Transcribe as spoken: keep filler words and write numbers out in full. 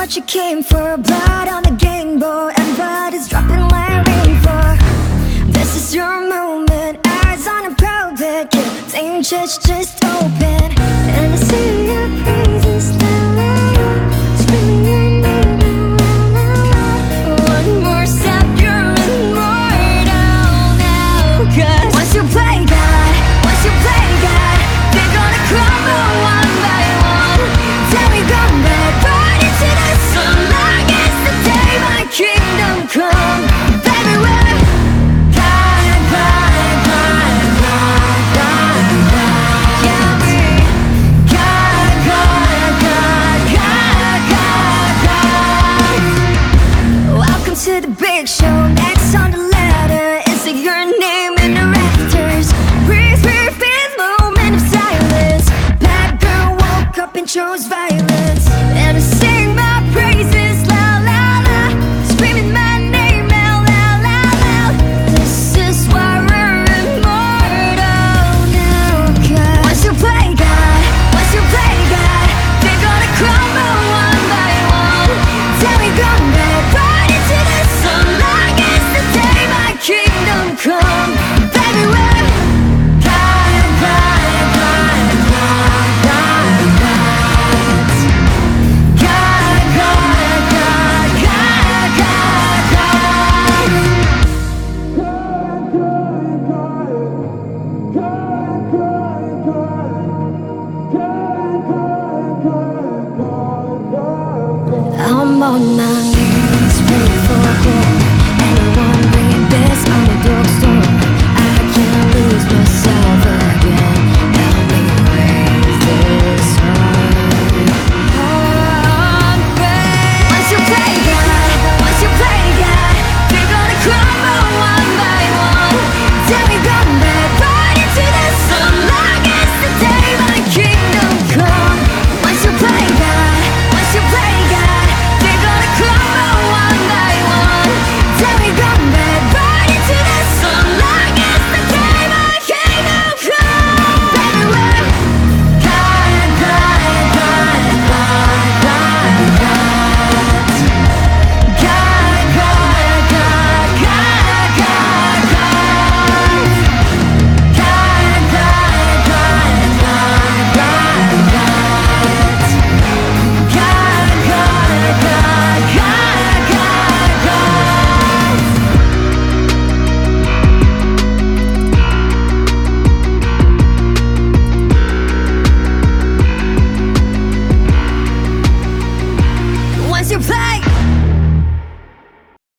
what you came for. Blood on the game board, and blood is dropping like rainfall. This is your moment, eyes on a pulpit. Yeah, same church just open, and I see your praises loud, screaming your name out. One more step, you're immortal now. Cause once you play God, once you play God, they're gonna crumble one by one. Till we come back, right into the sun. Long as the day my kingdom come. Baby, we're God, God, God, God, God, God. Yeah, we God, God, God, God, God, God. Welcome to the big show.